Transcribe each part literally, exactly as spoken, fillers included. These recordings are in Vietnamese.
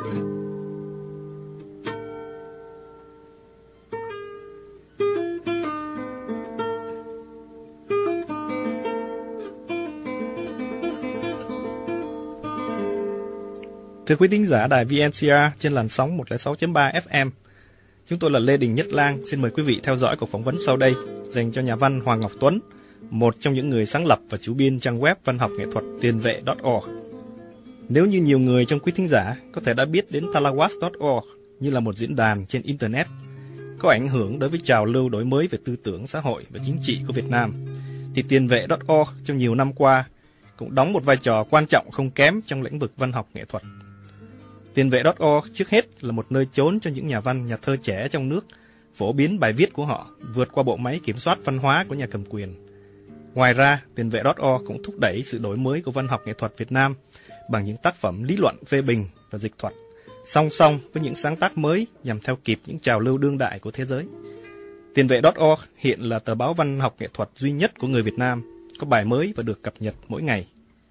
Thưa quý thính giả đài vê en xê rờ trên làn sóng một không sáu chấm ba ép em, chúng tôi là Lê Đình Nhất Lang. Xin mời quý vị theo dõi cuộc phỏng vấn sau đây dành cho nhà văn Hoàng Ngọc Tuấn, một trong những người sáng lập và chủ biên trang web văn học nghệ thuật tiền vệ chấm org. Nếu như nhiều người trong quý thính giả có thể đã biết đến talawas chấm org như là một diễn đàn trên Internet, có ảnh hưởng đối với trào lưu đổi mới về tư tưởng xã hội và chính trị của Việt Nam, thì tiền vệ chấm org trong nhiều năm qua cũng đóng một vai trò quan trọng không kém trong lĩnh vực văn học nghệ thuật. Tiền vệ chấm org trước hết là một nơi chốn cho những nhà văn, nhà thơ trẻ trong nước phổ biến bài viết của họ vượt qua bộ máy kiểm soát văn hóa của nhà cầm quyền. Ngoài ra, tiền vệ chấm org cũng thúc đẩy sự đổi mới của văn học nghệ thuật Việt Nam bằng những tác phẩm lý luận phê bình và dịch thuật, song song với những sáng tác mới nhằm theo kịp những trào lưu đương đại của thế giới. Tiền vệ chấm org hiện là tờ báo văn học nghệ thuật duy nhất của người Việt Nam, có bài mới và được cập nhật mỗi ngày.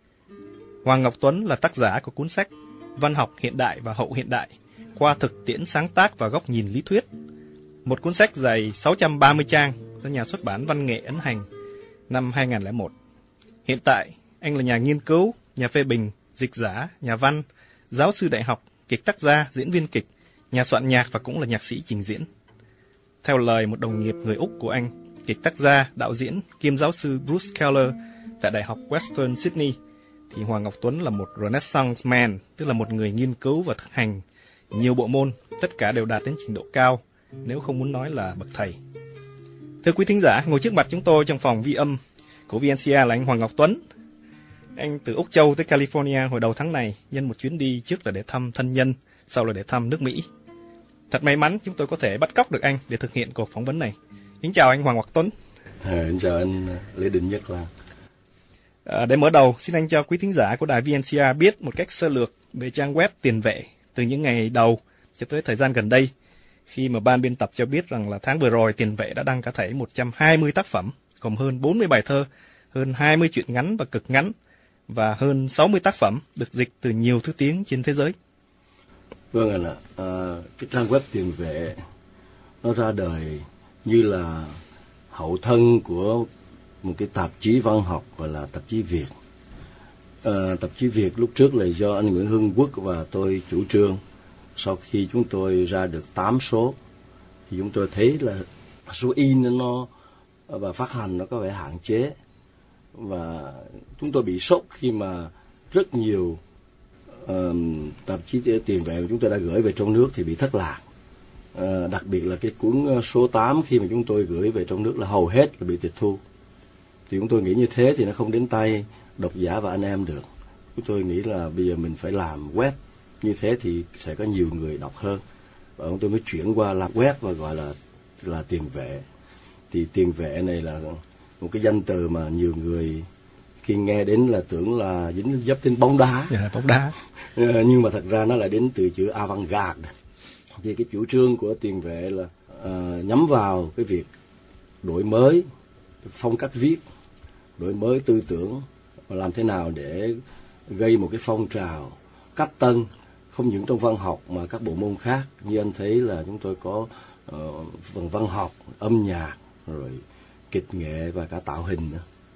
Hoàng Ngọc Tuấn là tác giả của cuốn sách Văn học hiện đại và hậu hiện đại qua thực tiễn sáng tác và góc nhìn lý thuyết, một cuốn sách dày sáu trăm ba mươi trang do nhà xuất bản Văn nghệ ấn hành năm hai không không một. Hiện tại, anh là nhà nghiên cứu, nhà phê bình, dịch giả, nhà văn, giáo sư đại học, kịch tác gia, diễn viên kịch, nhà soạn nhạc và cũng là nhạc sĩ trình diễn. Theo lời một đồng nghiệp người Úc của anh, kịch tác gia, đạo diễn kiêm giáo sư Bruce Keller tại Đại học Western Sydney, thì Hoàng Ngọc Tuấn là một Renaissance man, tức là một người nghiên cứu và thực hành nhiều bộ môn, tất cả đều đạt đến trình độ cao, nếu không muốn nói là bậc thầy. Thưa quý thính giả, ngồi trước mặt chúng tôi trong phòng ghi âm của vê en xê rờ là anh Hoàng Ngọc Tuấn. Anh từ Úc Châu tới California hồi đầu tháng này, nhân một chuyến đi trước là để thăm thân nhân, sau là để thăm nước Mỹ. Thật may mắn chúng tôi có thể bắt cóc được anh để thực hiện cuộc phỏng vấn này. Kính chào anh Hoàng Ngọc Tuấn. À, chào anh Lê Đình Nhất Lang. À, để mở đầu, xin anh cho quý thính giả của đài vê en xê rờ biết một cách sơ lược về trang web tiền vệ từ những ngày đầu cho tới thời gian gần đây, khi mà ban biên tập cho biết rằng là tháng vừa rồi tiền vệ đã đăng cả thảy một trăm hai mươi tác phẩm, gồm hơn bốn mươi bài thơ, hơn hai mươi truyện ngắn và cực ngắn, và hơn sáu mươi tác phẩm được dịch từ nhiều thứ tiếng trên thế giới. Vâng ạ, à, cái trang web tiền vệ nó ra đời như là hậu thân của một cái tạp chí văn học gọi là tạp chí Việt. À, tạp chí Việt lúc trước là do anh Nguyễn Hưng Quốc và tôi chủ trương. Sau khi chúng tôi ra được tám số thì chúng tôi thấy là số in nó và phát hành nó có vẻ hạn chế, và chúng tôi bị sốc khi mà rất nhiều uh, tạp chí tiền vệ mà chúng tôi đã gửi về trong nước thì bị thất lạc. Uh, đặc biệt là cái cuốn số tám khi mà chúng tôi gửi về trong nước là hầu hết là bị tịch thu. Thì chúng tôi nghĩ như thế thì nó không đến tay độc giả và anh em được. Chúng tôi nghĩ là bây giờ mình phải làm web, như thế thì sẽ có nhiều người đọc hơn. Và chúng tôi mới chuyển qua làm web và gọi là là tiền vệ. Thì tiền vệ này là một cái danh từ mà nhiều người khi nghe đến là tưởng là dính dấp đến bóng đá. Yeah, bóng đá. Nhưng mà thật ra nó là đến từ chữ avant-garde. Thì cái chủ trương của tiền vệ là uh, nhắm vào cái việc đổi mới phong cách viết, đổi mới tư tưởng, và làm thế nào để gây một cái phong trào cách tân, không những trong văn học mà các bộ môn khác. Như anh thấy là chúng tôi có uh, phần văn học, âm nhạc, rồi kịch nghệ và cả tạo hình nữa.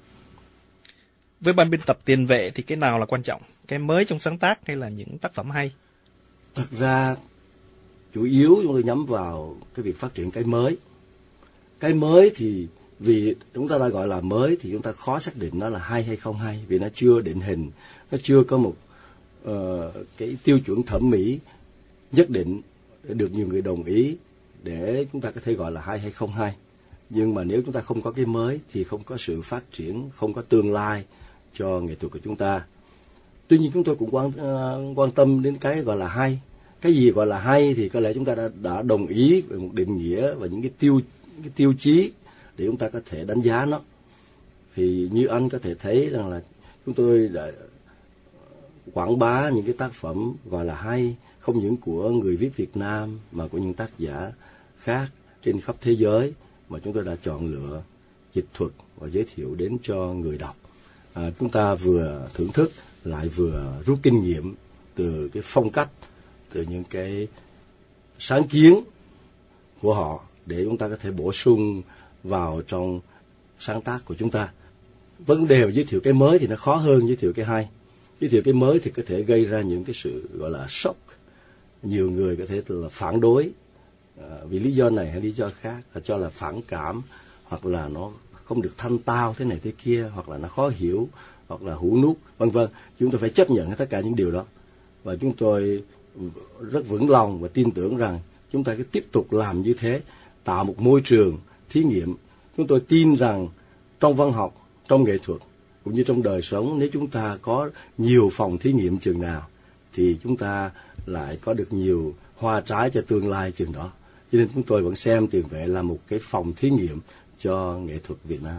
Với ban biên tập tiền vệ thì cái nào là quan trọng? Cái mới trong sáng tác hay là những tác phẩm hay? Thật ra chủ yếu chúng tôi nhắm vào cái việc phát triển cái mới. Cái mới thì vì chúng ta đã gọi là mới thì chúng ta khó xác định nó là hay hay không hay, vì nó chưa định hình, nó chưa có một uh, cái tiêu chuẩn thẩm mỹ nhất định để được nhiều người đồng ý để chúng ta có thể gọi là hay hay không hay. Nhưng mà nếu chúng ta không có cái mới thì không có sự phát triển, không có tương lai cho nghệ thuật của chúng ta. Tuy nhiên chúng tôi cũng quan, uh, quan tâm đến cái gọi là hay. Cái gì gọi là hay thì có lẽ chúng ta đã, đã đồng ý về một định nghĩa và những cái tiêu, cái tiêu chí để chúng ta có thể đánh giá nó. Thì như anh có thể thấy rằng là chúng tôi đã quảng bá những cái tác phẩm gọi là hay, không những của người viết Việt Nam mà của những tác giả khác trên khắp thế giới mà chúng tôi đã chọn lựa, dịch thuật và giới thiệu đến cho người đọc. À, chúng ta vừa thưởng thức lại vừa rút kinh nghiệm từ cái phong cách, từ những cái sáng kiến của họ để chúng ta có thể bổ sung vào trong sáng tác của chúng ta. Vấn đề giới thiệu cái mới thì nó khó hơn giới thiệu cái hay. Giới thiệu cái mới thì có thể gây ra những cái sự gọi là sốc. Nhiều người có thể là phản đối à, vì lý do này hay lý do khác, là cho là phản cảm, hoặc là nó không được thanh tao thế này thế kia, hoặc là nó khó hiểu, hoặc là hủ nút, vân vân. Chúng tôi phải chấp nhận tất cả những điều đó. Và chúng tôi rất vững lòng và tin tưởng rằng chúng ta cứ tiếp tục làm như thế, tạo một môi trường thí nghiệm. Chúng tôi tin rằng trong văn học, trong nghệ thuật, cũng như trong đời sống, nếu chúng ta có nhiều phòng thí nghiệm chừng nào, thì chúng ta lại có được nhiều hoa trái cho tương lai chừng đó. Cho nên chúng tôi vẫn xem Tiền Vệ là một cái phòng thí nghiệm cho nghệ thuật Việt Nam.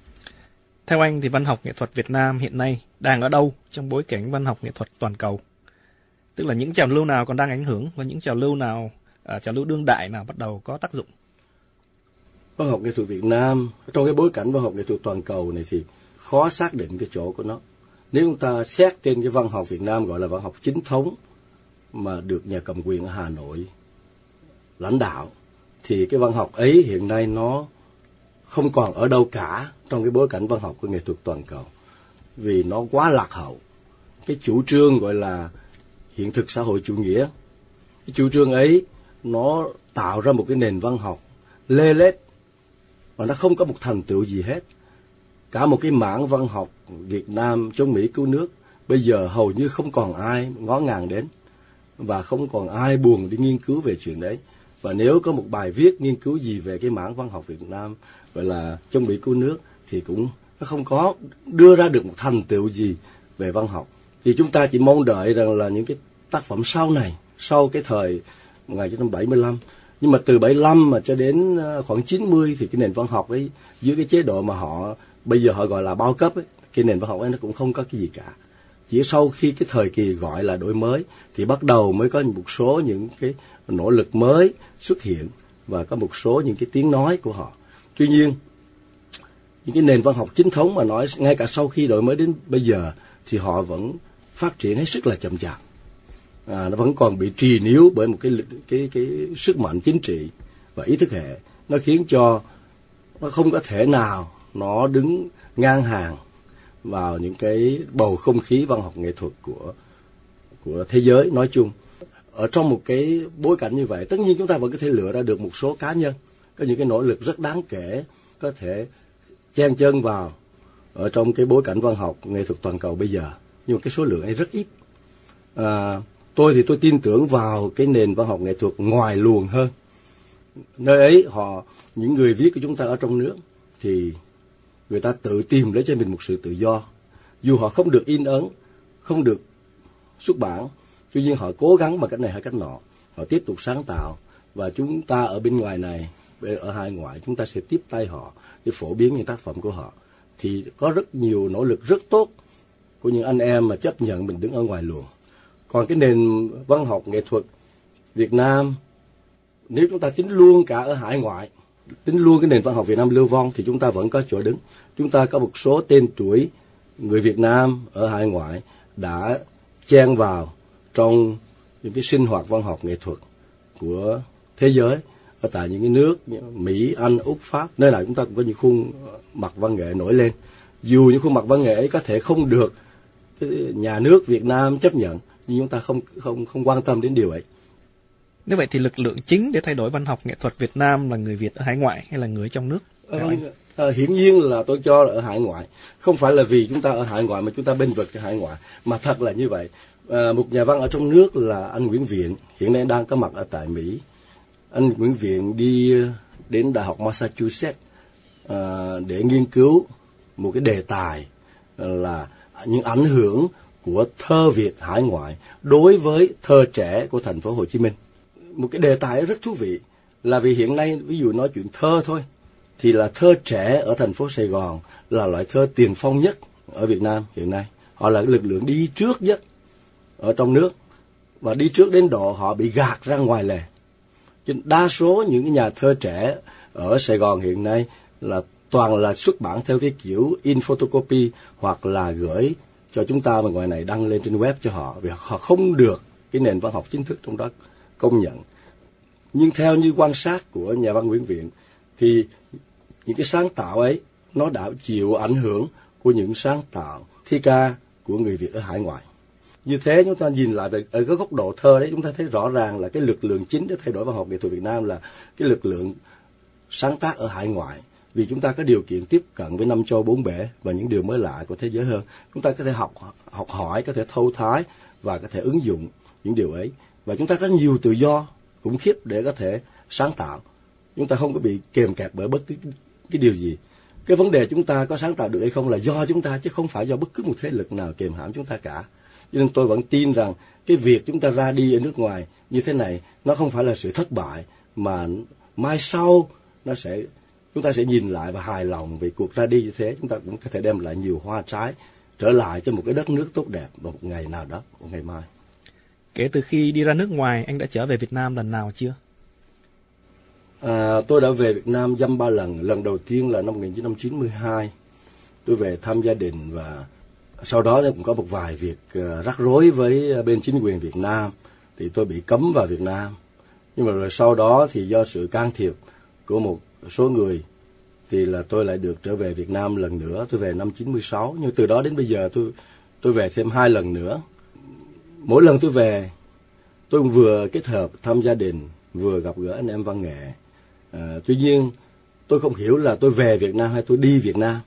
Theo anh thì văn học nghệ thuật Việt Nam hiện nay đang ở đâu trong bối cảnh văn học nghệ thuật toàn cầu? Tức là những trào lưu nào còn đang ảnh hưởng và những trào lưu nào, à, trào lưu đương đại nào bắt đầu có tác dụng? Văn học nghệ thuật Việt Nam trong cái bối cảnh văn học nghệ thuật toàn cầu này thì khó xác định cái chỗ của nó. Nếu chúng ta xét trên cái văn học Việt Nam gọi là văn học chính thống mà được nhà cầm quyền ở Hà Nội lãnh đạo, thì cái văn học ấy hiện nay nó không còn ở đâu cả trong cái bối cảnh văn học của nghệ thuật toàn cầu, vì nó quá lạc hậu. Cái chủ trương gọi là hiện thực xã hội chủ nghĩa, cái chủ trương ấy nó tạo ra một cái nền văn học lê lết và nó không có một thành tựu gì hết. Cả một cái mảng văn học Việt Nam chống Mỹ cứu nước bây giờ hầu như không còn ai ngó ngàng đến, và không còn ai buồn đi nghiên cứu về chuyện đấy. Và nếu có một bài viết nghiên cứu gì về cái mảng văn học Việt Nam gọi là chống Mỹ cứu nước thì cũng nó không có đưa ra được một thành tựu gì về văn học. Thì chúng ta chỉ mong đợi rằng là những cái tác phẩm sau này, sau cái thời một nghìn chín trăm bảy mươi lăm, nhưng mà từ bảy mươi lăm mà cho đến khoảng chín mươi thì cái nền văn học ấy, dưới cái chế độ mà họ bây giờ họ gọi là bao cấp ấy, cái nền văn học ấy nó cũng không có cái gì cả. Chỉ sau khi cái thời kỳ gọi là đổi mới thì bắt đầu mới có một số những cái nỗ lực mới xuất hiện và có một số những cái tiếng nói của họ. Tuy nhiên, những cái nền văn học chính thống mà nói ngay cả sau khi đổi mới đến bây giờ thì họ vẫn phát triển hết sức là chậm chạp. À, nó vẫn còn bị trì níu bởi một cái, cái cái sức mạnh chính trị và ý thức hệ. Nó khiến cho nó không có thể nào nó đứng ngang hàng vào những cái bầu không khí văn học nghệ thuật của của thế giới nói chung. Ở trong một cái bối cảnh như vậy, tất nhiên chúng ta vẫn có thể lựa ra được một số cá nhân có những cái nỗ lực rất đáng kể có thể chen chân vào ở trong cái bối cảnh văn học nghệ thuật toàn cầu bây giờ, nhưng mà cái số lượng ấy rất ít. À, tôi thì tôi tin tưởng vào cái nền văn học nghệ thuật ngoài luồng hơn. Nơi ấy họ, những người viết của chúng ta ở trong nước thì người ta tự tìm lấy cho mình một sự tự do, dù họ không được in ấn, không được xuất bản, tuy nhiên họ cố gắng bằng cách này hay cách nọ, họ tiếp tục sáng tạo, và chúng ta ở bên ngoài này, ở hải ngoại, chúng ta sẽ tiếp tay họ để phổ biến những tác phẩm của họ. Thì có rất nhiều nỗ lực rất tốt của những anh em mà chấp nhận mình đứng ở ngoài luồng. Còn cái nền văn học nghệ thuật Việt Nam, nếu chúng ta tính luôn cả ở hải ngoại, tính luôn cái nền văn học Việt Nam lưu vong, thì chúng ta vẫn có chỗ đứng. Chúng ta có một số tên tuổi người Việt Nam ở hải ngoại đã chen vào trong những cái sinh hoạt văn học nghệ thuật của thế giới, ở tại những cái nước Mỹ, Anh, Úc, Pháp, nơi nào chúng ta cũng có những khuôn mặt văn nghệ nổi lên. Dù những khuôn mặt văn nghệ ấy có thể không được cái nhà nước Việt Nam chấp nhận, nhưng chúng ta không không không quan tâm đến điều ấy. Nếu vậy thì lực lượng chính để thay đổi văn học nghệ thuật Việt Nam là người Việt ở hải ngoại hay là người trong nước? À, à, hiển nhiên là tôi cho là ở hải ngoại. Không phải là vì chúng ta ở hải ngoại mà chúng ta bênh vực cái hải ngoại, mà thật là như vậy. À, một nhà văn ở trong nước là anh Nguyễn Viện, hiện nay đang có mặt ở tại Mỹ. Anh Nguyễn Viện đi đến Đại học Massachusetts à, để nghiên cứu một cái đề tài là những ảnh hưởng của thơ Việt hải ngoại đối với thơ trẻ của thành phố Hồ Chí Minh. Một cái đề tài rất thú vị, là vì hiện nay ví dụ nói chuyện thơ thôi thì là thơ trẻ ở thành phố Sài Gòn là loại thơ tiền phong nhất ở Việt Nam hiện nay. Họ là lực lượng đi trước nhất ở trong nước, và đi trước đến độ họ bị gạt ra ngoài lề. Cho nên đa số những cái nhà thơ trẻ ở Sài Gòn hiện nay là toàn là xuất bản theo cái kiểu in photocopy hoặc là gửi cho chúng ta mà ngoài này đăng lên trên web cho họ, vì họ không được cái nền văn học chính thức trong đó công nhận. Nhưng theo như quan sát của nhà văn Nguyễn Viện thì những cái sáng tạo ấy nó đã chịu ảnh hưởng của những sáng tạo thi ca của người Việt ở hải ngoại. Như thế chúng ta nhìn lại về ở cái góc độ thơ đấy, chúng ta thấy rõ ràng là cái lực lượng chính để thay đổi văn học nghệ thuật Việt Nam là cái lực lượng sáng tác ở hải ngoại. Vì chúng ta có điều kiện tiếp cận với năm châu bốn bể và những điều mới lạ của thế giới hơn. Chúng ta có thể học học hỏi, có thể thâu thái và có thể ứng dụng những điều ấy. Và chúng ta có nhiều tự do khủng khiếp để có thể sáng tạo. Chúng ta không có bị kèm kẹp bởi bất cứ cái điều gì. Cái vấn đề chúng ta có sáng tạo được hay không là do chúng ta, chứ không phải do bất cứ một thế lực nào kèm hãm chúng ta cả. Cho nên tôi vẫn tin rằng cái việc chúng ta ra đi ở nước ngoài như thế này nó không phải là sự thất bại, mà mai sau nó sẽ chúng ta sẽ nhìn lại và hài lòng về cuộc ra đi như thế. Chúng ta cũng có thể đem lại nhiều hoa trái trở lại cho một cái đất nước tốt đẹp vào một ngày nào đó, một ngày mai. Kể từ khi đi ra nước ngoài, anh đã trở về Việt Nam lần nào chưa? À, tôi đã về Việt Nam dăm ba lần. Lần đầu tiên là năm một nghìn chín trăm chín mươi hai. Tôi về thăm gia đình và sau đó cũng có một vài việc uh, rắc rối với bên chính quyền Việt Nam. Thì tôi bị cấm vào Việt Nam. Nhưng mà rồi sau đó thì do sự can thiệp của một số người thì là tôi lại được trở về Việt Nam lần nữa. Tôi về năm chín mươi sáu. Nhưng từ đó đến bây giờ tôi tôi về thêm hai lần nữa. Mỗi lần tôi về, tôi cũng vừa kết hợp thăm gia đình, vừa gặp gỡ anh em văn nghệ. À, tuy nhiên, tôi không hiểu là tôi về Việt Nam hay tôi đi Việt Nam.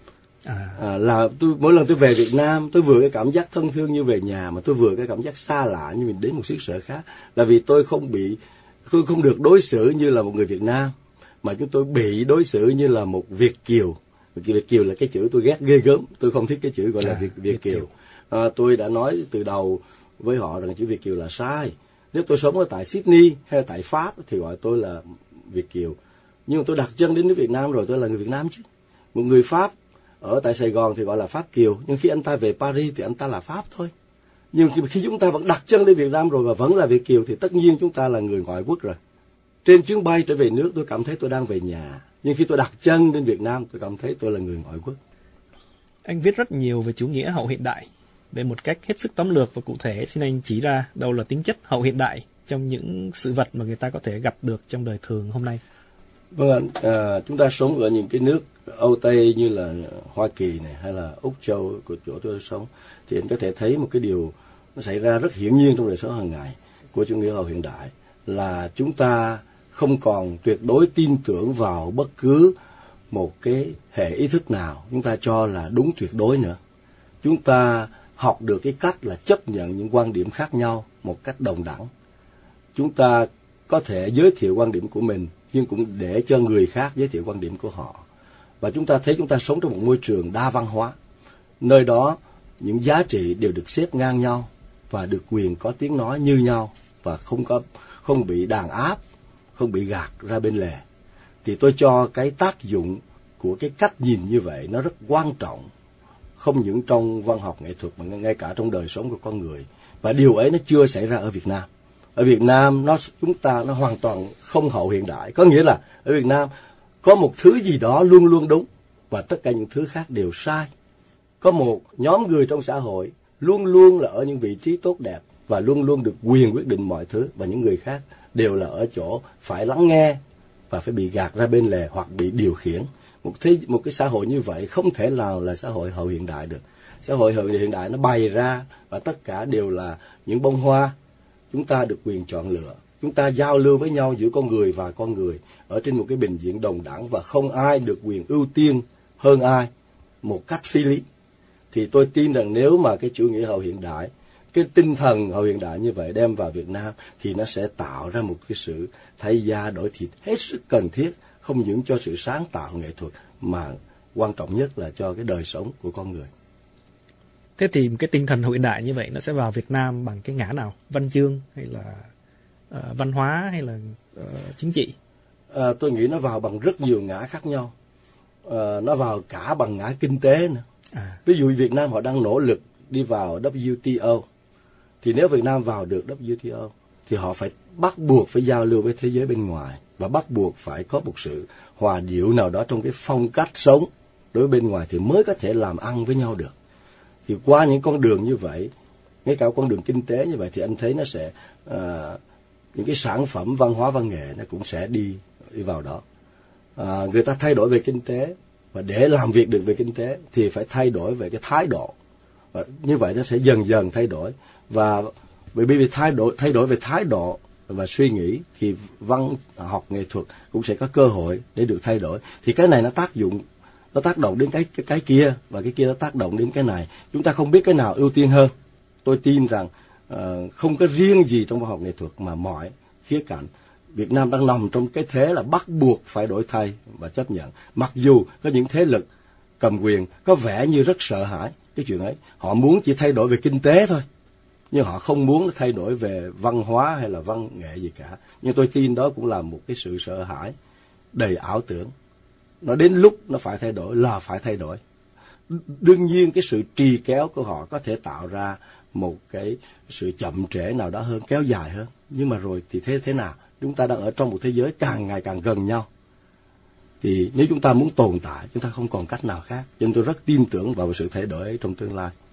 À. À, là tôi mỗi lần tôi về Việt Nam, tôi vừa cái cảm giác thân thương như về nhà, mà tôi vừa cái cảm giác xa lạ như mình đến một xứ sở khác. Là vì tôi không bị, tôi không được đối xử như là một người Việt Nam, mà chúng tôi bị đối xử như là một Việt kiều. Việt kiều là cái chữ tôi ghét ghê gớm, tôi không thích cái chữ gọi là à, Việt, Việt, Việt kiều. kiều. À, tôi đã nói từ đầu với họ rằng chữ Việt kiều là sai. Nếu tôi sống ở tại Sydney hay tại Pháp thì gọi tôi là Việt kiều. Nhưng mà tôi đặt chân đến nước Việt Nam rồi, tôi là người Việt Nam chứ. Một người Pháp ở tại Sài Gòn thì gọi là Pháp kiều, nhưng khi anh ta về Paris thì anh ta là Pháp thôi. Nhưng khi, khi chúng ta vẫn đặt chân đến Việt Nam rồi và vẫn là Việt kiều thì tất nhiên chúng ta là người ngoại quốc rồi. Trên chuyến bay trở về nước tôi cảm thấy tôi đang về nhà, nhưng khi tôi đặt chân đến Việt Nam tôi cảm thấy tôi là người ngoại quốc. Anh viết rất nhiều về chủ nghĩa hậu hiện đại. Về một cách hết sức tóm lược và cụ thể, xin anh chỉ ra đâu là tính chất hậu hiện đại trong những sự vật mà người ta có thể gặp được trong đời thường hôm nay. Vâng, à, chúng ta sống ở những cái nước Âu Tây như là Hoa Kỳ này hay là Úc Châu của chỗ tôi sống, thì anh có thể thấy một cái điều nó xảy ra rất hiển nhiên trong đời sống hàng ngày của chủ nghĩa hậu hiện đại, là chúng ta không còn tuyệt đối tin tưởng vào bất cứ một cái hệ ý thức nào chúng ta cho là đúng tuyệt đối nữa. Chúng ta học được cái cách là chấp nhận những quan điểm khác nhau một cách đồng đẳng. Chúng ta có thể giới thiệu quan điểm của mình, nhưng cũng để cho người khác giới thiệu quan điểm của họ. Và chúng ta thấy chúng ta sống trong một môi trường đa văn hóa, nơi đó những giá trị đều được xếp ngang nhau và được quyền có tiếng nói như nhau, và không có không bị đàn áp, không bị gạt ra bên lề. Thì tôi cho cái tác dụng của cái cách nhìn như vậy nó rất quan trọng, không những trong văn học nghệ thuật mà ngay cả trong đời sống của con người. Và điều ấy nó chưa xảy ra ở Việt Nam. Ở Việt Nam nó chúng ta nó hoàn toàn không hậu hiện đại, có nghĩa là ở Việt Nam có một thứ gì đó luôn luôn đúng và tất cả những thứ khác đều sai. Có một nhóm người trong xã hội luôn luôn là ở những vị trí tốt đẹp và luôn luôn được quyền quyết định mọi thứ, và những người khác đều là ở chỗ phải lắng nghe và phải bị gạt ra bên lề hoặc bị điều khiển. Một thế một cái xã hội như vậy không thể nào là xã hội hậu hiện đại được. Xã hội hậu hiện đại nó bày ra và tất cả đều là những bông hoa. Chúng ta được quyền chọn lựa, chúng ta giao lưu với nhau giữa con người và con người ở trên một cái bình diện đồng đẳng, và không ai được quyền ưu tiên hơn ai một cách phi lý. Thì tôi tin rằng nếu mà cái chủ nghĩa hậu hiện đại, cái tinh thần hậu hiện đại như vậy đem vào Việt Nam thì nó sẽ tạo ra một cái sự thay da đổi thịt hết sức cần thiết, không những cho sự sáng tạo nghệ thuật mà quan trọng nhất là cho cái đời sống của con người. Thế thì cái tinh thần hậu hiện đại như vậy nó sẽ vào Việt Nam bằng cái ngã nào? Văn chương hay là uh, văn hóa hay là uh, chính trị? À, tôi nghĩ nó vào bằng rất nhiều ngã khác nhau. À, nó vào cả bằng ngã kinh tế nữa. À. Ví dụ Việt Nam họ đang nỗ lực đi vào W T O. Thì nếu Việt Nam vào được W T O thì họ phải bắt buộc phải giao lưu với thế giới bên ngoài, và bắt buộc phải có một sự hòa điệu nào đó trong cái phong cách sống đối với bên ngoài thì mới có thể làm ăn với nhau được. Thì qua những con đường như vậy ngay cả con đường kinh tế như vậy thì anh thấy nó sẽ à, những cái sản phẩm văn hóa văn nghệ nó cũng sẽ đi đi vào đó. À, người ta thay đổi về kinh tế, và để làm việc được về kinh tế thì phải thay đổi về cái thái độ. Và như vậy nó sẽ dần dần thay đổi, và bởi vì thay đổi thay đổi về thái độ và suy nghĩ thì văn học nghệ thuật cũng sẽ có cơ hội để được thay đổi. Thì cái này nó tác dụng, nó tác động đến cái cái, cái kia, và cái kia nó tác động đến cái này. Chúng ta không biết cái nào ưu tiên hơn. Tôi tin rằng uh, không có riêng gì trong văn học nghệ thuật, mà mọi khía cạnh Việt Nam đang nằm trong cái thế là bắt buộc phải đổi thay và chấp nhận. Mặc dù có những thế lực cầm quyền có vẻ như rất sợ hãi cái chuyện ấy, họ muốn chỉ thay đổi về kinh tế thôi, nhưng họ không muốn thay đổi về văn hóa hay là văn nghệ gì cả. Nhưng tôi tin đó cũng là một cái sự sợ hãi đầy ảo tưởng. Nó đến lúc nó phải thay đổi là phải thay đổi. Đương nhiên cái sự trì kéo của họ có thể tạo ra một cái sự chậm trễ nào đó hơn, kéo dài hơn. Nhưng mà rồi thì thế thế nào? Chúng ta đang ở trong một thế giới càng ngày càng gần nhau. Thì nếu chúng ta muốn tồn tại, chúng ta không còn cách nào khác. Cho nên tôi rất tin tưởng vào sự thay đổi trong tương lai.